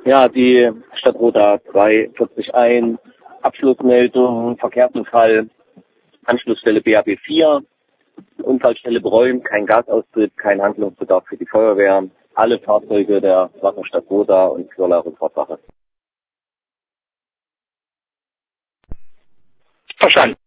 Ja, die Stadt Roda 241, Abschlussmeldung, Verkehrsunfall, Anschlussstelle BAB 4, Unfallstelle beräumt, kein Gasaustritt, kein Handlungsbedarf für die Feuerwehr, alle Fahrzeuge der Wasserstadt Roda und Quirler Rückfahrtwache. Verstanden.